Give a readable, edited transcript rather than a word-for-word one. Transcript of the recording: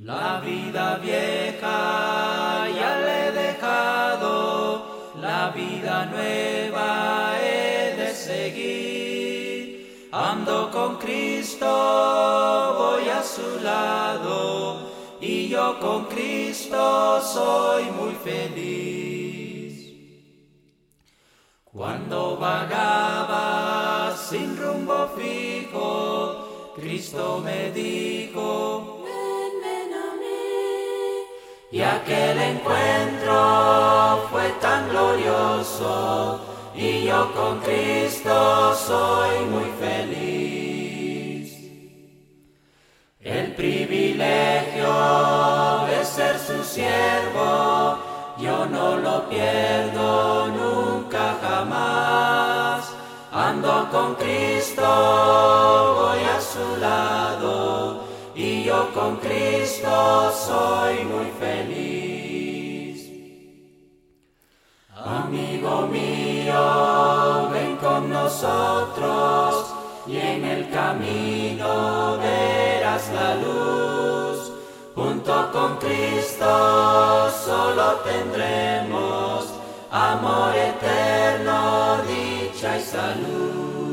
La vida vieja ya le he dejado, la vida nueva he de seguir. Ando con Cristo, voy a su lado, y yo con Cristo soy muy feliz. Cuando vagaba sin rumbo fijo, Cristo me dijo: y aquel encuentro fue tan glorioso, y yo con Cristo soy muy feliz. El privilegio de ser su siervo, yo no lo pierdo nunca jamás. Ando con Cristo, voy a su lado, y yo con Cristo soy muy feliz. Amigo mío, ven con nosotros, y en el camino verás la luz. Junto con Cristo solo tendremos amor eterno, dicha y salud.